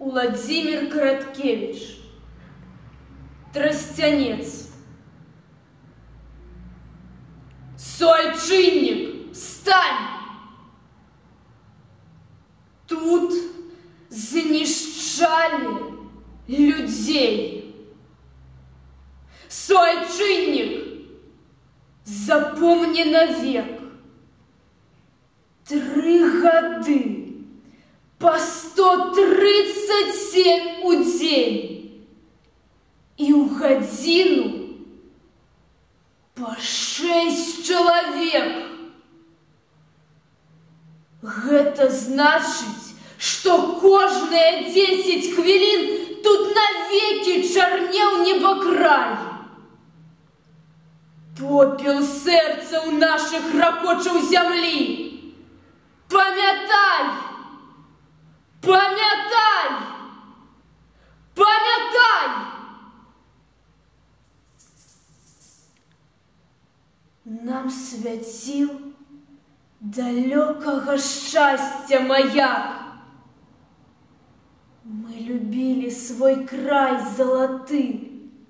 Владимир Короткевич. Тростянец. Суайчинник, встань! Тут знищали людей. Суайчинник, запомни навек. 3 годы по 137 у день и у годину по 6 человек. Это значит, что кожные 10 хвилин тут навеки чорнел небокрай. Попіл серця у наших ракоче землі. Пам'ятай! Пам'ятай! Пам'ятай! Нам святил далекого счастья маяк. Мы любили свой край золотый.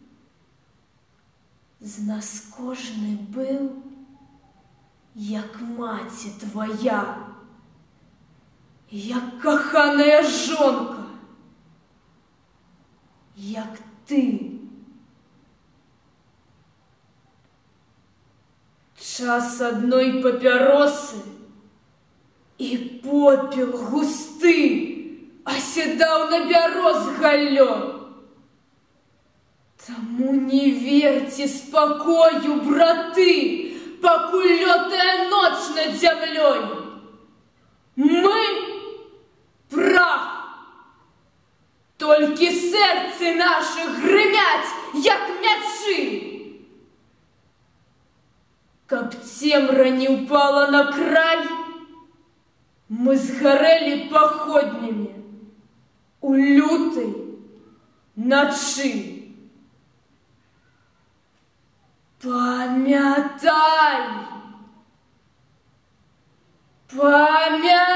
З нас кожний был, як маці твоя, як коханая жонка, як ты. Час одной папиросы и попел густы оседал на бяроз галлё. Тому не верьте спокою, браты, покуль лётая ночь над землей. Мы прах, только сердце наших гремять, як мячи. Каб темра не упала на край, мы сгорели походнями у лютой ночи. Пам'ятай! Пам'ятай!